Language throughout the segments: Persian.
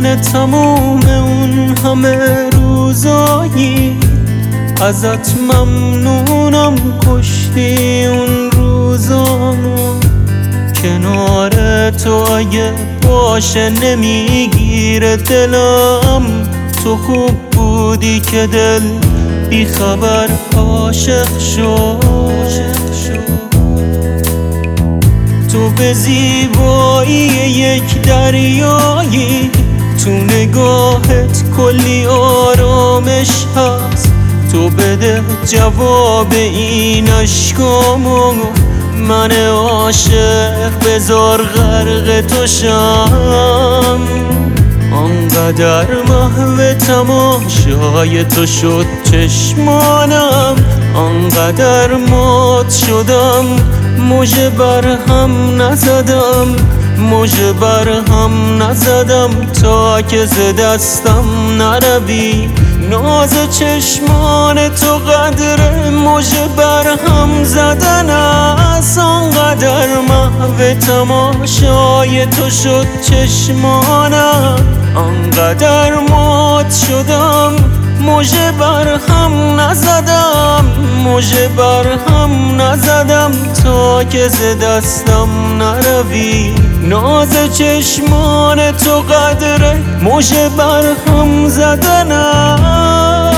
چشمان تموم اون همه روزایی ازت ممنونم، کشتی اون روزامو. کنار تو اگه باشه نمیگیره دلم، تو خوب بودی که دل بی خبر عاشق شد. تو به زیبایی یک دریایی، تو نگاهت کلی آرامش هست. تو بده جواب این عشقامو، من عاشق بذار غرق تو شم. آنقدر محو تماشای تو شد چشمانم، آنقدر مات شدم مژه بر هم نزدم، مژه بر هم نزدم تا که ز دستم نروی. ناز چشمان تو قدر مژه بر هم زدن است، آنقدر محو تماشای تو شد چشمانم، آنقدر مات شدم مژه بر هم نزدم، مژه بر هم نزدم تا که ز دستم نروی. ناز چشمان تو قدر مژه بر هم زدن است.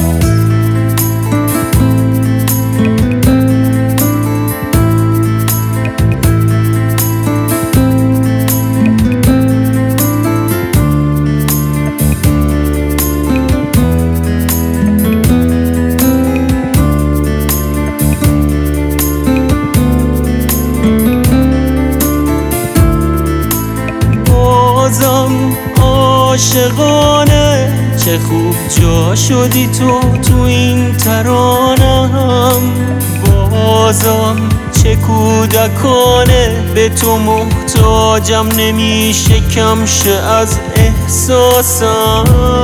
عاشقانه چه خوب جا شدی تو این ترانم، بازم چه کودکانه به تو محتاجم، نمیشه کم شه از احساسم.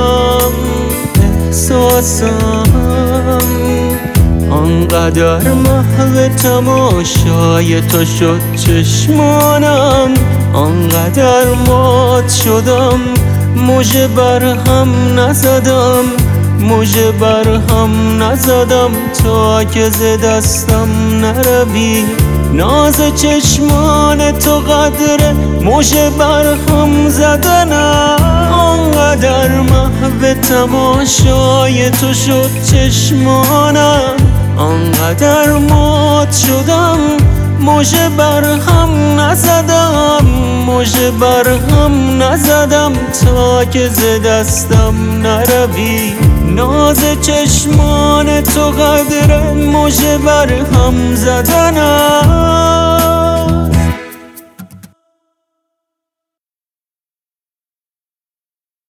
آنقدر محو تماشای تو شد چشمانم، آنقدر مات شدم مژه بر هم نزدم، مژه بر هم نزدم تا که ز دستم نروی. ناز چشمان تو قدر مژه بر هم زدن، آنقدر محو تماشای تو شد چشمانم، آنقدر مات شدم مژه بر هم نزدم، مژه بر هم نزدم تا که ز دستم نروی. ناز چشمان تو قدر مژه بر هم زدن.